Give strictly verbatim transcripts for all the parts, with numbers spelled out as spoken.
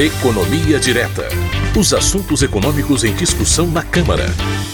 Economia Direta. Os assuntos econômicos em discussão na Câmara.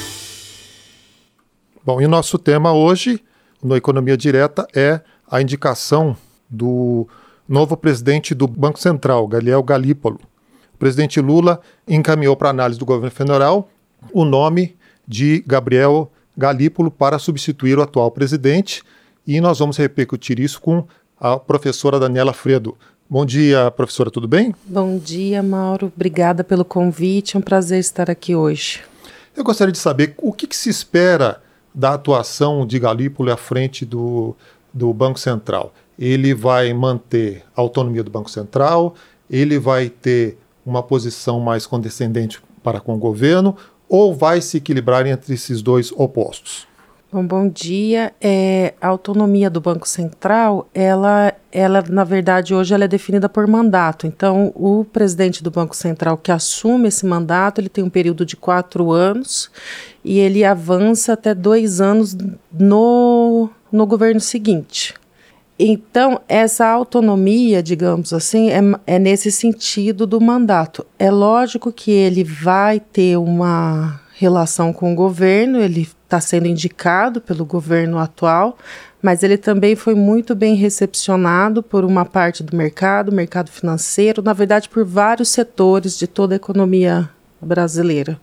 Bom, e o nosso tema hoje, no Economia Direta, é a indicação do novo presidente do Banco Central, Gabriel Galípolo. O presidente Lula encaminhou para análise do governo federal o nome de Gabriel Galípolo para substituir o atual presidente, e nós vamos repercutir isso com a professora Daniela Fredo. Bom dia, professora, tudo bem? Bom dia, Mauro. Obrigada pelo convite, é um prazer estar aqui hoje. Eu gostaria de saber o que, que se espera da atuação de Galípolo à frente do, do Banco Central. Ele vai manter a autonomia do Banco Central, ele vai ter uma posição mais condescendente para com o governo, ou vai se equilibrar entre esses dois opostos? Bom, bom dia. É, a autonomia do Banco Central, ela, ela, na verdade, hoje ela é definida por mandato. Então, o presidente do Banco Central que assume esse mandato, ele tem um período de quatro anos e ele avança até dois anos no, no governo seguinte. Então, essa autonomia, digamos assim, é, é nesse sentido do mandato. É lógico que ele vai ter uma relação com o governo, ele está sendo indicado pelo governo atual, mas ele também foi muito bem recepcionado por uma parte do mercado, mercado financeiro, na verdade por vários setores de toda a economia brasileira.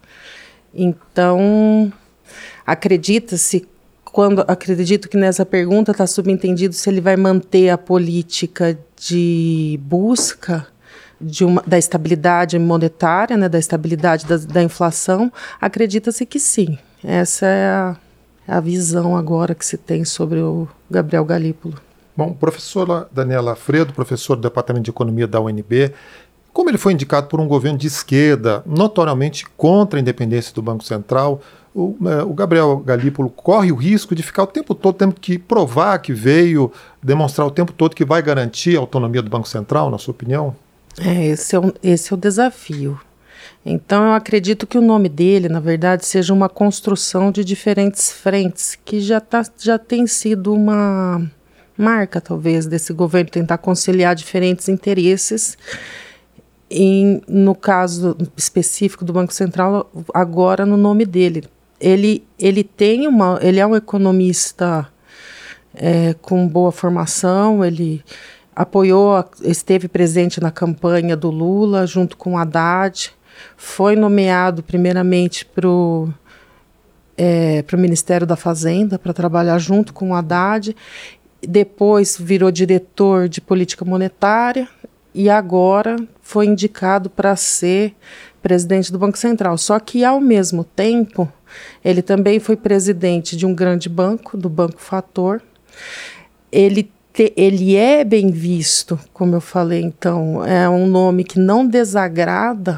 Então, acredita-se, quando acredito que nessa pergunta está subentendido se ele vai manter a política de busca de uma, da estabilidade monetária, né, da estabilidade da, da inflação, acredita-se que sim. Essa é a, a visão agora que se tem sobre o Gabriel Galípolo. Bom, professora Daniela Fredo, professora do Departamento de Economia da U N B, como ele foi indicado por um governo de esquerda, notoriamente contra a independência do Banco Central, o, o Gabriel Galípolo corre o risco de ficar o tempo todo tendo que provar que veio, demonstrar o tempo todo que vai garantir a autonomia do Banco Central, na sua opinião? É, esse é o, esse é o desafio. Então, eu acredito que o nome dele, na verdade, seja uma construção de diferentes frentes, que já, tá, já tem sido uma marca, talvez, desse governo, tentar conciliar diferentes interesses. Em, no caso específico do Banco Central, agora no nome dele. Ele, ele, tem uma, ele é um economista é, com boa formação, ele apoiou, esteve presente na campanha do Lula, junto com o Haddad, foi nomeado primeiramente para o é, pro Ministério da Fazenda, para trabalhar junto com o Haddad, depois virou diretor de política monetária e agora foi indicado para ser presidente do Banco Central. Só que, ao mesmo tempo, ele também foi presidente de um grande banco, do Banco Fator. Ele Ele é bem visto, como eu falei, então, é um nome que não desagrada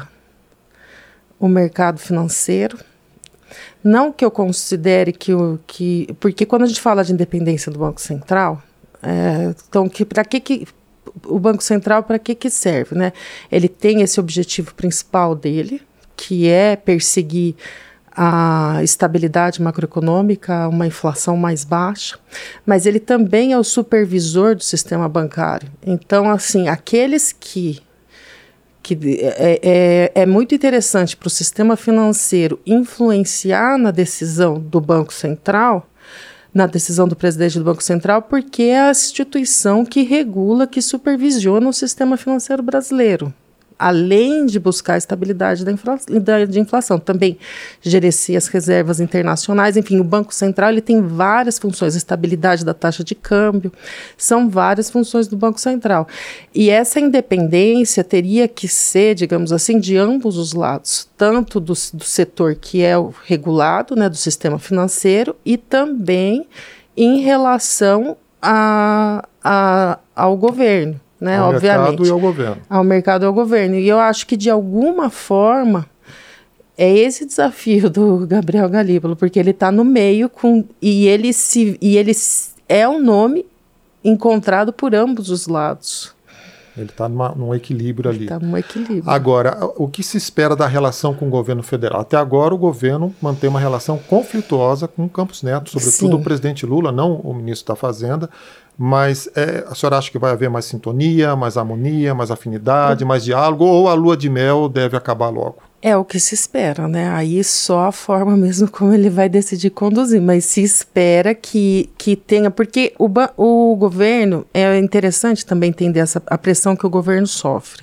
o mercado financeiro. Não que eu considere que o que... Porque quando a gente fala de independência do Banco Central, é, então, que, para que, que o Banco Central, para que, que serve, né? Ele tem esse objetivo principal dele, que é perseguir a estabilidade macroeconômica, uma inflação mais baixa, mas ele também é o supervisor do sistema bancário. Então, assim, aqueles que... que é, é, é muito interessante para o sistema financeiro influenciar na decisão do Banco Central, na decisão do presidente do Banco Central, porque é a instituição que regula, que supervisiona o sistema financeiro brasileiro. Além de buscar a estabilidade da, infla, da de inflação, também gerencia as reservas internacionais. Enfim, o Banco Central ele tem várias funções, a estabilidade da taxa de câmbio, são várias funções do Banco Central. E essa independência teria que ser, digamos assim, de ambos os lados, tanto do, do setor que é o regulado, né, do sistema financeiro, e também em relação a, a, ao governo. Né, ao obviamente, mercado e ao governo. Ao mercado e ao governo. E eu acho que, de alguma forma, é esse desafio do Gabriel Galípolo, porque ele está no meio com, e, ele se, e ele é um nome encontrado por ambos os lados. Ele está num equilíbrio ali. Está num equilíbrio. Agora, o que se espera da relação com o governo federal? Até agora, o governo mantém uma relação conflituosa com o Campos Neto, sobretudo Sim. o presidente Lula, não o ministro da Fazenda, Mas é, a senhora acha que vai haver mais sintonia, mais harmonia, mais afinidade, mais diálogo, ou a lua de mel deve acabar logo? É o que se espera, né? Aí só a forma mesmo como ele vai decidir conduzir, mas se espera que, que tenha, porque o, o governo, é interessante também entender essa, a pressão que o governo sofre.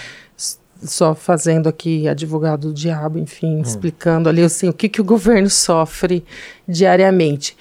Só fazendo aqui advogado do diabo, enfim, hum. explicando ali assim, o que, que o governo sofre diariamente.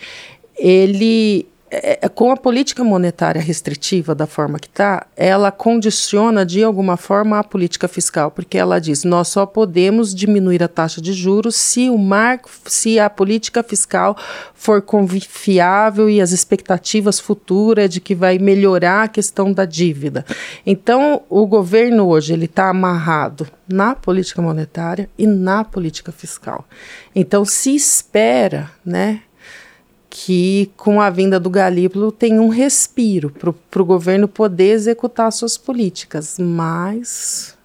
Ele... É, com a política monetária restritiva da forma que está, ela condiciona de alguma forma a política fiscal, porque ela diz, nós só podemos diminuir a taxa de juros se o marco, se a política fiscal for confiável e as expectativas futuras de que vai melhorar a questão da dívida. Então, o governo hoje ele está amarrado na política monetária e na política fiscal. Então, se espera, né, que com a vinda do Galípolo tem um respiro para o governo poder executar suas políticas, mas...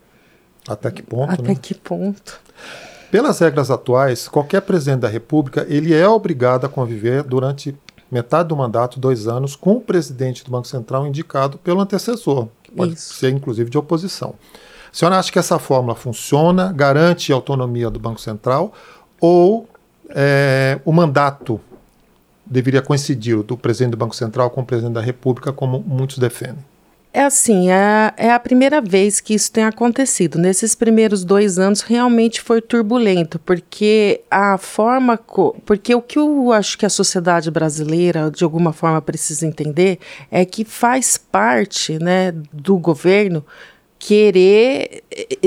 Até que ponto, Até né? que ponto? Pelas regras atuais, qualquer presidente da República, ele é obrigado a conviver durante metade do mandato, dois anos, com o presidente do Banco Central indicado pelo antecessor, que pode Isso. ser inclusive de oposição. A senhora acha que essa fórmula funciona, garante a autonomia do Banco Central, ou é, o mandato deveria coincidir do presidente do Banco Central com o presidente da República, como muitos defendem? É assim, é, é a primeira vez que isso tem acontecido. Nesses primeiros dois anos realmente foi turbulento, porque a forma... Co- porque o que eu acho que a sociedade brasileira, de alguma forma, precisa entender é que faz parte, né, do governo querer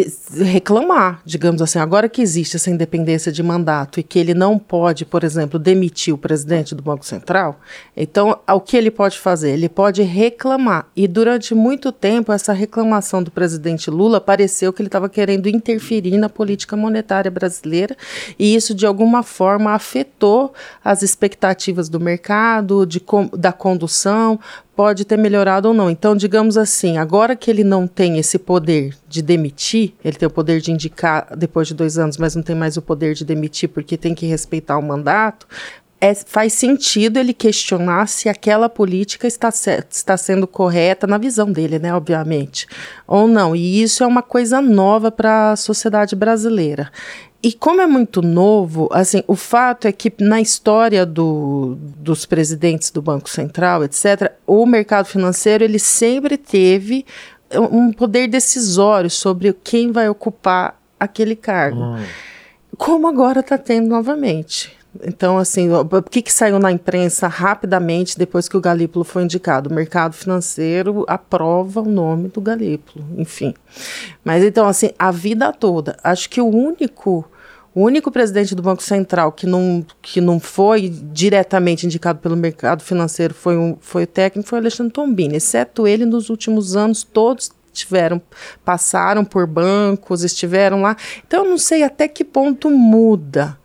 reclamar, digamos assim, agora que existe essa independência de mandato e que ele não pode, por exemplo, demitir o presidente do Banco Central, então, o que ele pode fazer? Ele pode reclamar. E durante muito tempo, essa reclamação do presidente Lula pareceu que ele estava querendo interferir na política monetária brasileira e isso, de alguma forma, afetou as expectativas do mercado, de, da condução, pode ter melhorado ou não. Então, digamos assim, agora que ele não tem esse poder de demitir, ele tem o poder de indicar depois de dois anos, mas não tem mais o poder de demitir porque tem que respeitar o mandato, é, faz sentido ele questionar se aquela política está, está sendo correta na visão dele, né, obviamente, ou não. E isso é uma coisa nova para a sociedade brasileira. E como é muito novo, assim, o fato é que na história do, dos presidentes do Banco Central, etcétera, o mercado financeiro ele sempre teve um poder decisório sobre quem vai ocupar aquele cargo. Hum. Como agora está tendo novamente. Então, assim, o que, que saiu na imprensa rapidamente depois que o Galípolo foi indicado? O mercado financeiro aprova o nome do Galípolo, enfim. Mas então, assim, a vida toda, acho que o único... O único presidente do Banco Central que não, que não foi diretamente indicado pelo mercado financeiro foi, um, foi o técnico, foi o Alexandre Tombini. Exceto ele, nos últimos anos, todos tiveram, passaram por bancos, estiveram lá. Então, eu não sei até que ponto muda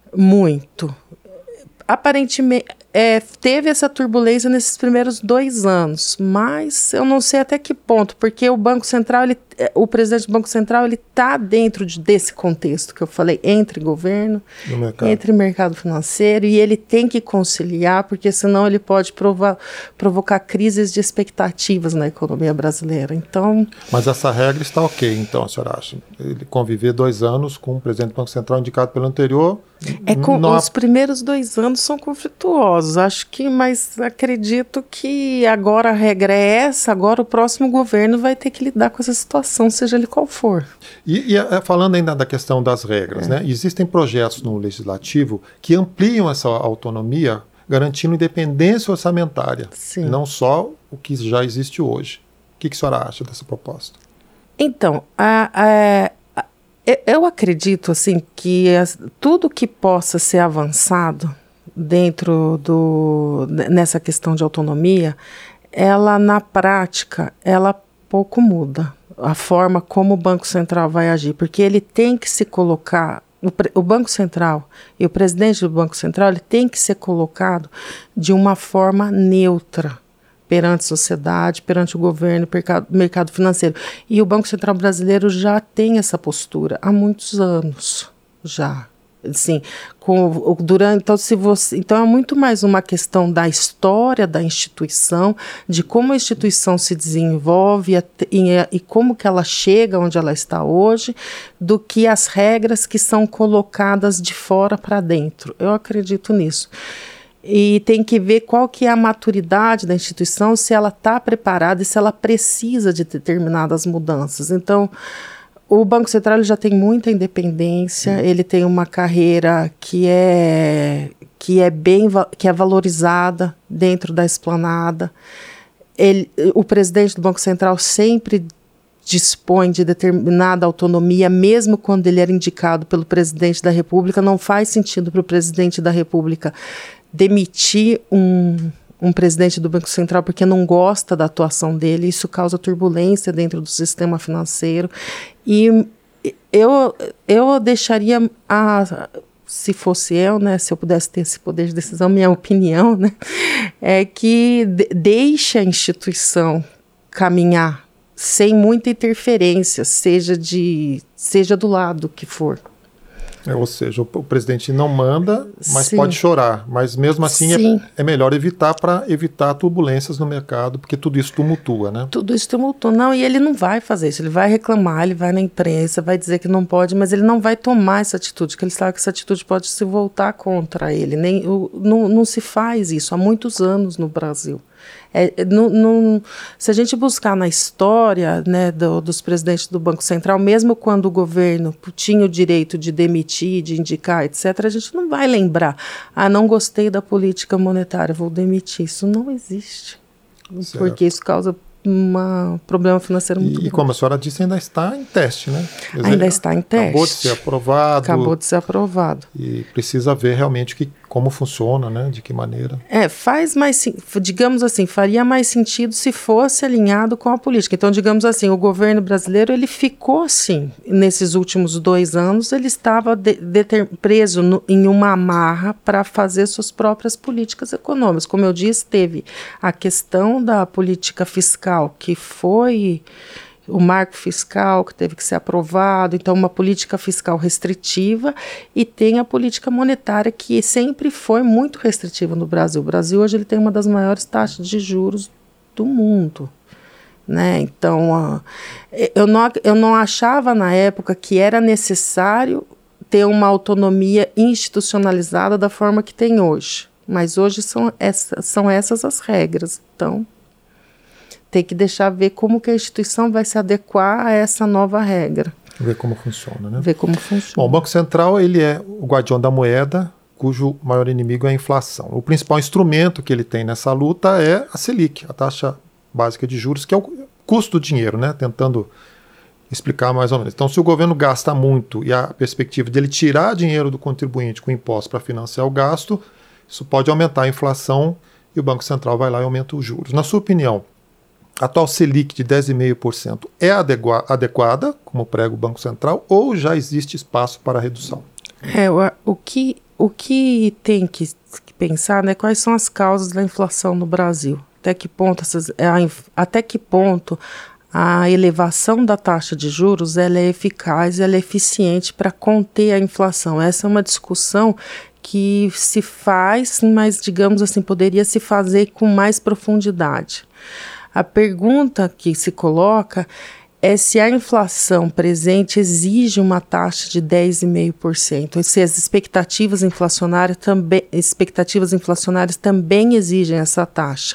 muito. Aparentemente, é, teve essa turbulência nesses primeiros dois anos, mas eu não sei até que ponto, porque o Banco Central, ele, o presidente do Banco Central, ele está dentro de, desse contexto que eu falei, entre governo, mercado. entre mercado financeiro, e ele tem que conciliar, porque senão ele pode provar, provocar crises de expectativas na economia brasileira. Então, mas essa regra está ok, então, a senhora acha? Ele conviver dois anos com o presidente do Banco Central indicado pelo anterior... É com, os há... primeiros dois anos são conflituosos, acho que, mas acredito que agora a regra é essa, agora o próximo governo vai ter que lidar com essa situação, seja ele qual for. E, e falando ainda da questão das regras, é. né, existem projetos no Legislativo que ampliam essa autonomia, garantindo independência orçamentária, Sim. não só o que já existe hoje. O que, que a senhora acha dessa proposta? Então, a... a Eu acredito assim, que as, tudo que possa ser avançado dentro do, nessa questão de autonomia, ela na prática, ela pouco muda a forma como o Banco Central vai agir, porque ele tem que se colocar, o, o Banco Central e o presidente do Banco Central, ele tem que ser colocado de uma forma neutra perante a sociedade, perante o governo, mercado, mercado financeiro. E o Banco Central brasileiro já tem essa postura há muitos anos, já. Assim, com, durante, então, se você, então é muito mais uma questão da história da instituição, de como a instituição se desenvolve e, e, e como que ela chega onde ela está hoje, do que as regras que são colocadas de fora para dentro. Eu acredito nisso. E tem que ver qual que é a maturidade da instituição, se ela está preparada e se ela precisa de determinadas mudanças. Então, o Banco Central ele já tem muita independência, Sim. ele tem uma carreira que é, que é bem que é valorizada dentro da esplanada. Ele, o presidente do Banco Central sempre dispõe de determinada autonomia, mesmo quando ele era indicado pelo presidente da República. Não faz sentido para o presidente da República demitir um, um presidente do Banco Central porque não gosta da atuação dele. Isso causa turbulência dentro do sistema financeiro. E eu, eu deixaria, a, se fosse eu, né, se eu pudesse ter esse poder de decisão, minha opinião, né, é que de, deixe a instituição caminhar sem muita interferência, seja, de, seja do lado que for. É, ou seja, o, o presidente não manda, mas Sim. pode chorar. Mas mesmo assim é, é melhor evitar para evitar turbulências no mercado, porque tudo isso tumultua, né? Tudo isso tumultua. Não, e ele não vai fazer isso. Ele vai reclamar, ele vai na imprensa, vai dizer que não pode, mas ele não vai tomar essa atitude, porque ele sabe que essa atitude pode se voltar contra ele. Nem, o, não, não se faz isso há muitos anos no Brasil. É, não, não, se a gente buscar na história, né, do, dos presidentes do Banco Central, mesmo quando o governo tinha o direito de demitir, de indicar, etcétera, a gente não vai lembrar, ah, não gostei da política monetária, vou demitir. Isso não existe, certo. Porque isso causa um problema financeiro muito grande. E como a senhora disse, ainda está em teste, né? Dizer, ainda está em teste. Acabou de ser aprovado. Acabou de ser aprovado. E precisa ver realmente que, como funciona, né? De que maneira. É, faz mais, digamos assim, faria mais sentido se fosse alinhado com a política. Então, digamos assim, o governo brasileiro, ele ficou assim, nesses últimos dois anos, ele estava de, de ter, preso no, em uma amarra para fazer suas próprias políticas econômicas. Como eu disse, teve a questão da política fiscal, que foi o marco fiscal que teve que ser aprovado, então uma política fiscal restritiva, e tem a política monetária que sempre foi muito restritiva no Brasil. O Brasil hoje ele tem uma das maiores taxas de juros do mundo, né? Então, eu não, eu não achava na época que era necessário ter uma autonomia institucionalizada da forma que tem hoje, mas hoje são, essa, são essas as regras, então tem que deixar ver como que a instituição vai se adequar a essa nova regra. Ver como funciona, né? Ver como funciona. Bom, o Banco Central ele é o guardião da moeda, cujo maior inimigo é a inflação. O principal instrumento que ele tem nessa luta é a Selic, a taxa básica de juros, que é o custo do dinheiro, né? Tentando explicar mais ou menos. Então, se o governo gasta muito e a perspectiva dele tirar dinheiro do contribuinte com imposto para financiar o gasto, isso pode aumentar a inflação e o Banco Central vai lá e aumenta os juros. Na sua opinião, a atual Selic de dez vírgula cinco por cento é adegua- adequada, como prega o Banco Central, ou já existe espaço para redução? É, o, o, que, o que tem que, que pensar, né, quais são as causas da inflação no Brasil? Até que ponto, essas, a, até que ponto a elevação da taxa de juros ela é eficaz, ela é eficiente para conter a inflação? Essa é uma discussão que se faz, mas, digamos assim, poderia se fazer com mais profundidade. A pergunta que se coloca é se a inflação presente exige uma taxa de dez vírgula cinco por cento, se as expectativas inflacionárias também, expectativas inflacionárias também exigem essa taxa.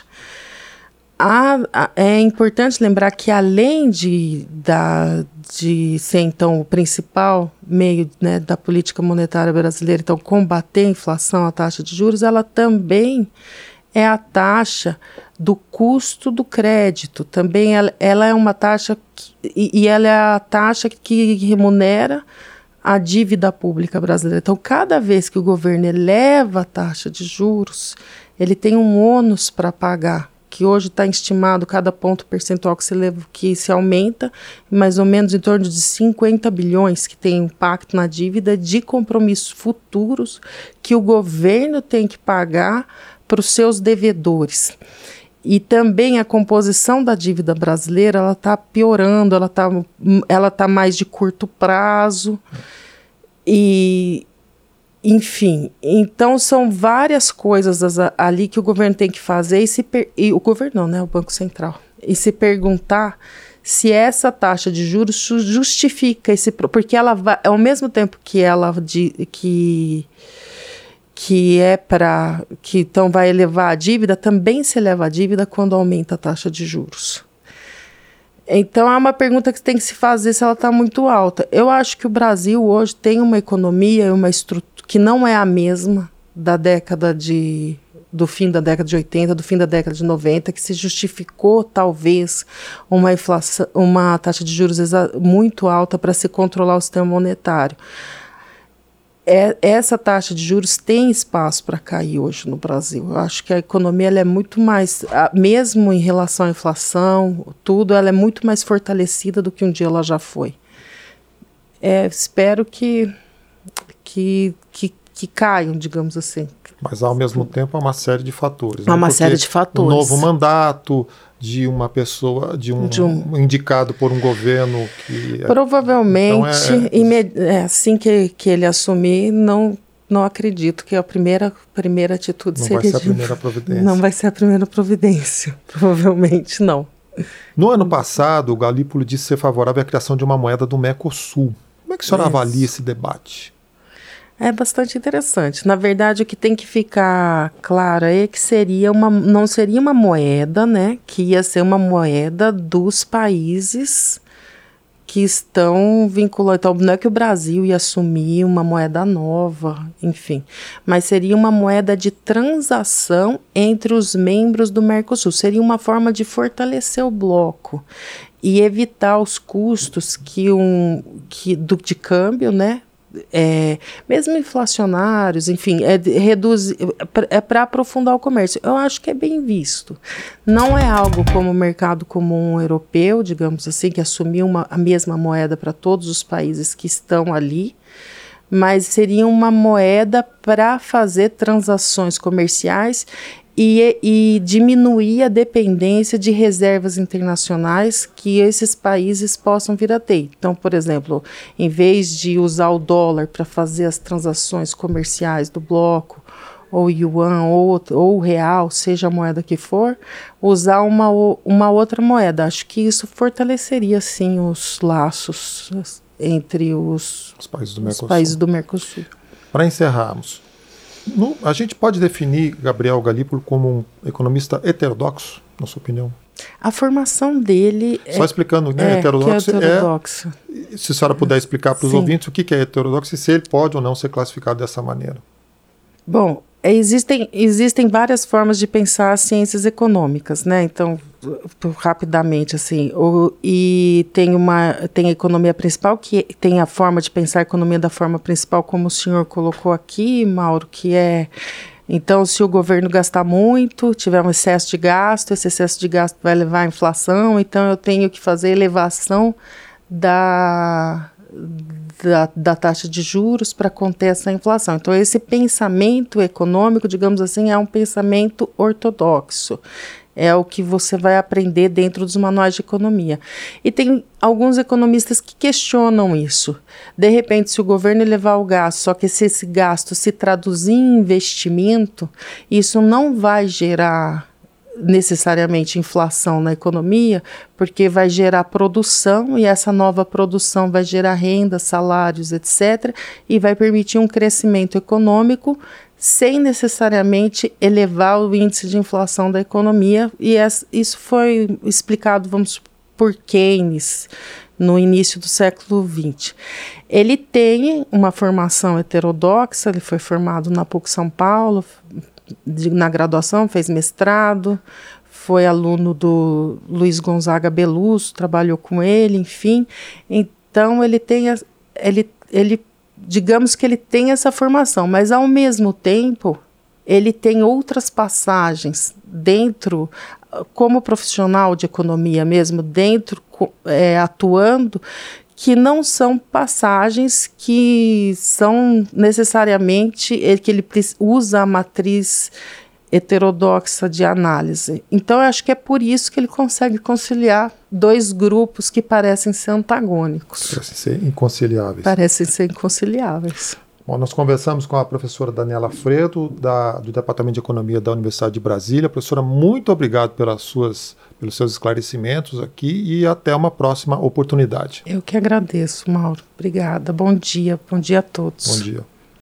A, a, é importante lembrar que, além de, da, de ser, então, o principal meio, né, da política monetária brasileira, então, combater a inflação, a taxa de juros, ela também é a taxa do custo do crédito. Também ela, ela é uma taxa, que, e, e ela é a taxa que remunera a dívida pública brasileira. Então, cada vez que o governo eleva a taxa de juros, ele tem um ônus para pagar, que hoje está estimado cada ponto percentual que se, leva, que se aumenta, mais ou menos em torno de cinquenta bilhões, que tem impacto na dívida de compromissos futuros que o governo tem que pagar para os seus devedores. E também a composição da dívida brasileira, ela está piorando, ela está ela tá mais de curto prazo, e enfim, então são várias coisas ali que o governo tem que fazer, e, se per- e o governo não, né, o Banco Central, e se perguntar se essa taxa de juros justifica esse... Porque ela vai, ao mesmo tempo que ela de, que, que é para... que então vai elevar a dívida, também se eleva a dívida quando aumenta a taxa de juros. Então, é uma pergunta que tem que se fazer se ela está muito alta. Eu acho que o Brasil hoje tem uma economia, uma estrutura que não é a mesma da década de... do fim da década de oitenta, do fim da década de noventa, que se justificou, talvez, uma inflação, uma taxa de juros muito alta para se controlar o sistema monetário. É, essa taxa de juros tem espaço para cair hoje no Brasil. Eu acho que a economia ela é muito mais, mesmo em relação à inflação, tudo, ela é muito mais fortalecida do que um dia ela já foi. É, espero que, que, que, que caiam, digamos assim. Mas, ao mesmo tempo, há uma série de fatores. Há né? uma Porque série de fatores. Um novo mandato de uma pessoa, de um, de um indicado por um governo que... Provavelmente, então é, é... é, assim que, que ele assumir, não, não acredito que a primeira, primeira atitude não seria... Não vai ser a de... primeira providência. Não vai ser a primeira providência. Provavelmente não. No ano passado, o Galípolo disse ser favorável à criação de uma moeda do Mercosul. Como é que a senhora Isso. avalia esse debate? É bastante interessante. Na verdade, o que tem que ficar claro é que seria uma, não seria uma moeda, né? Que ia ser uma moeda dos países que estão vinculados. Então, não é que o Brasil ia assumir uma moeda nova, enfim. Mas seria uma moeda de transação entre os membros do Mercosul. Seria uma forma de fortalecer o bloco e evitar os custos que um, que, do, de câmbio, né? É, mesmo inflacionários, enfim, é, reduz, é para aprofundar o comércio. Eu acho que é bem visto. Não é algo como o mercado comum europeu, digamos assim, que assumiu uma, a mesma moeda para todos os países que estão ali, mas seria uma moeda para fazer transações comerciais E, e diminuir a dependência de reservas internacionais que esses países possam vir a ter. Então, por exemplo, em vez de usar o dólar para fazer as transações comerciais do bloco, ou yuan, ou, ou real, seja a moeda que for, usar uma, uma outra moeda. Acho que isso fortaleceria, sim, os laços entre os, os países do Mercosul. Os países do Mercosul. Para encerrarmos, No, a gente pode definir Gabriel Galípolo como um economista heterodoxo, na sua opinião? A formação dele... Só é, explicando, né? É, heterodoxo, que é heterodoxo. É, se a senhora puder explicar para os ouvintes o que é heterodoxo e se ele pode ou não ser classificado dessa maneira. Bom, existem, existem várias formas de pensar as ciências econômicas, né? Então, rapidamente, assim, o, e tem, uma, tem a economia principal, que tem a forma de pensar a economia da forma principal, como o senhor colocou aqui, Mauro, que é, então, se o governo gastar muito, tiver um excesso de gasto, esse excesso de gasto vai levar à inflação, então eu tenho que fazer elevação da... Da, da taxa de juros para conter essa inflação. Então, esse pensamento econômico, digamos assim, é um pensamento ortodoxo. É o que você vai aprender dentro dos manuais de economia. E tem alguns economistas que questionam isso. De repente, se o governo elevar o gasto, só que se esse gasto se traduzir em investimento, isso não vai gerar necessariamente inflação na economia, porque vai gerar produção e essa nova produção vai gerar renda, salários, etcétera, e vai permitir um crescimento econômico sem necessariamente elevar o índice de inflação da economia, e isso foi explicado, vamos, por Keynes no início do século vinte. Ele tem uma formação heterodoxa, ele foi formado na PUC São Paulo, De, na graduação, fez mestrado, foi aluno do Luiz Gonzaga Beluso, trabalhou com ele, enfim. Então, ele tem, ele, ele, digamos que ele tem essa formação, mas, ao mesmo tempo, ele tem outras passagens dentro, como profissional de economia mesmo, dentro, é, atuando, que não são passagens que são necessariamente, que ele usa a matriz heterodoxa de análise. Então, eu acho que é por isso que ele consegue conciliar dois grupos que parecem ser antagônicos. Parecem ser inconciliáveis. Parecem ser inconciliáveis. Bom, nós conversamos com a professora Daniela Fredo, da, do Departamento de Economia da Universidade de Brasília. Professora, muito obrigado pelas suas, pelos seus esclarecimentos aqui e até uma próxima oportunidade. Eu que agradeço, Mauro. Obrigada. Bom dia. Bom dia a todos. Bom dia.